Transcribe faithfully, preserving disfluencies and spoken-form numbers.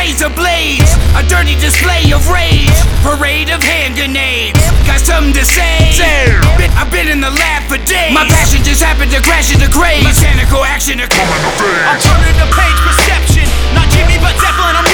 razor blades, a dirty display of rage, parade of hand grenades. Got something to say? I've been in the lab for days. My passion just happened to crash into grades. Mechanical action to come in the face. Alternative page perception, not Jimmy but Zeppelin. I'm